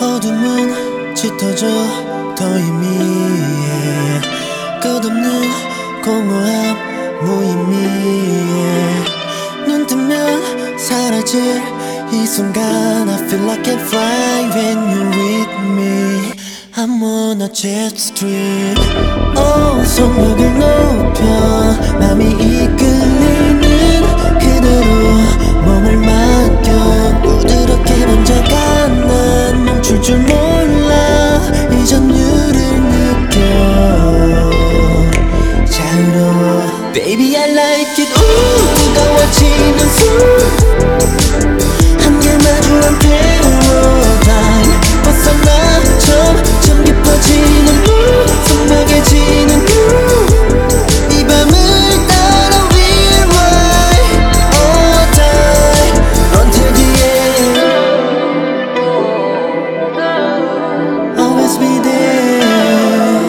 어둠은 짙어져 더 희미해. 끝없는 공허함 무의미해. 눈 뜨면 사라질 이 순간 I feel like I can fly when you're with me. I'm on a jet stream. 속력을 높여 맘이 이끌리는 그대로 몸을 맡겨. 부드럽게 번져가 난 멈출 줄 몰라. 이 전율을 느껴 자유로워. Baby I like it. 뜨거워지는 숨 함께 마주한 패러다임. 벗어나 점점 깊어지는 물 선명해지는 이 밤을 따라 we'll ride all time until the end. Always be there.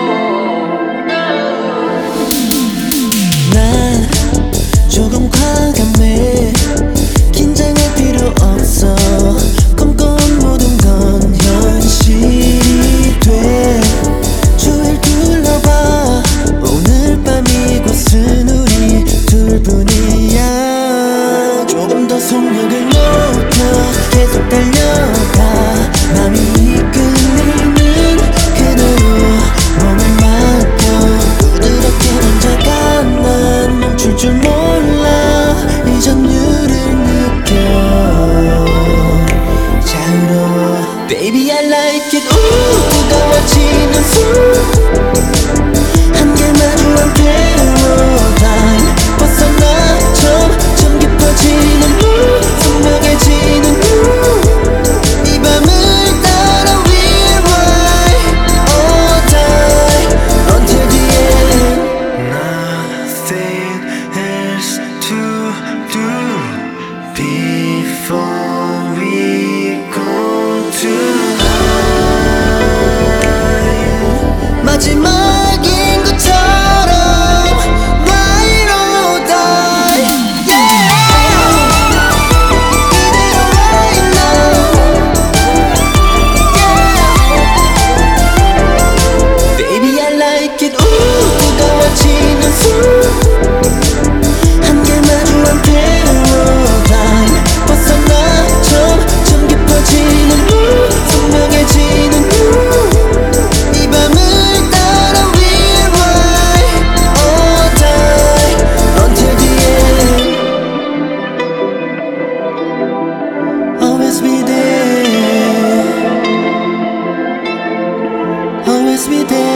난 조금 과감해. 긴장할 필요 없어. 꿈꿔온 모든 건 현실이 돼. 주위를 둘러봐. 오늘 밤 이곳은 우리 둘뿐이야. 조금 더 속력을 높여 계속 달려가. 맘이 이끌리는 그대로 몸을 맡겨. 부드럽게 번져가 난 멈출 줄 몰라. 이 전율을 느껴 자유로워. Baby I like it. 뜨거워지는 숨 함께 마주한 패러다임. 벗어나 점점 깊어지는 물 선명해지는 이 밤을 따라 we'll ride all time until the end. Nothing else to do before we go to 마지막인 것처럼 ride or die. Yeah. 이대로 right now. Yeah. Baby I like it. 뜨거워지는 숨 함께 마주한 패러다임. 벗어나 점점 깊어지는 물 선명해지는 이 밤을 따라 we'll ride all time until the end. Always be there. Always be there.